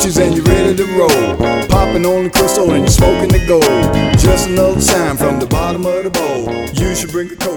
switches and you're ready to roll. Popping on the crystal and you're smoking the gold. Just another sign from the bottom of the bowl. You should bring a coat.